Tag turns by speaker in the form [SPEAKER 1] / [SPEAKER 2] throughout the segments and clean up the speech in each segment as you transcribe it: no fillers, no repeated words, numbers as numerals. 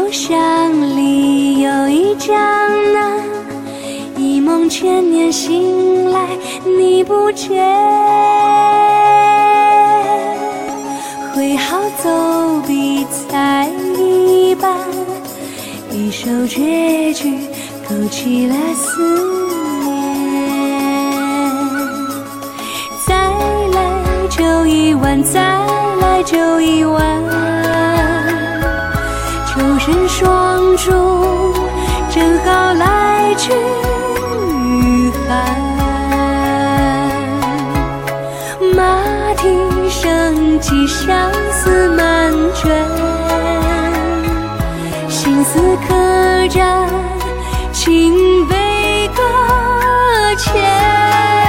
[SPEAKER 1] 故乡里有一江南，一梦千年醒来你不见，挥毫走笔才一半，一首绝句勾起了思念。再来就一碗，再来就一碗，秋深霜竹正好来去雨寒。马蹄声急，相思满卷，心思客栈，情悲搁浅。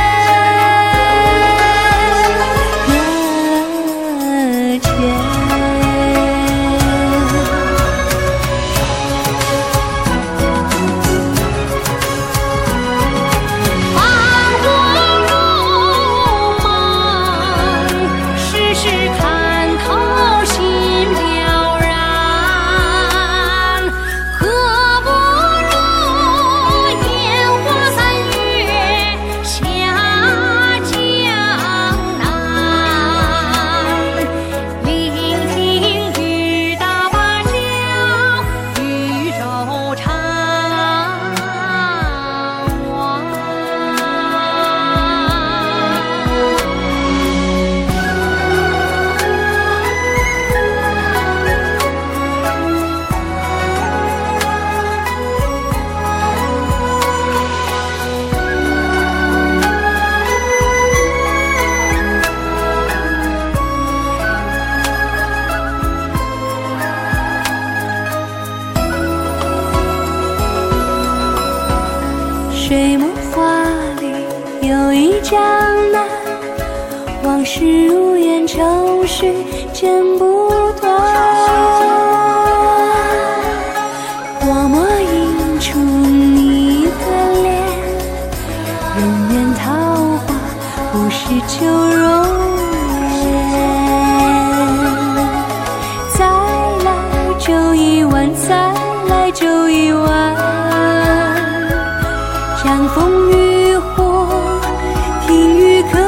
[SPEAKER 1] 水墨画里有一江南，往事如烟，愁绪剪不断。我默映出你的脸，人间桃花不是旧容颜。再来就一碗，再来就一碗，江枫渔火，听雨可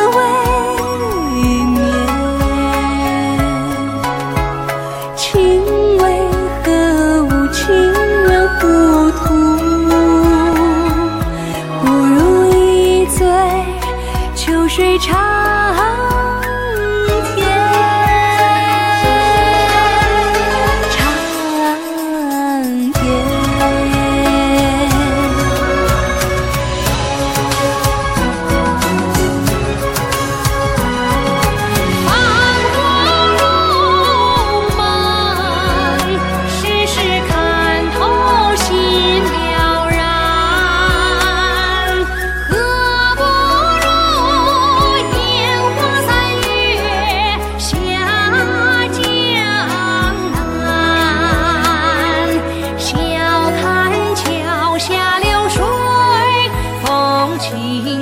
[SPEAKER 1] 未眠。情为何物，情缘糊涂，不如一醉秋水长天。长天。
[SPEAKER 2] 情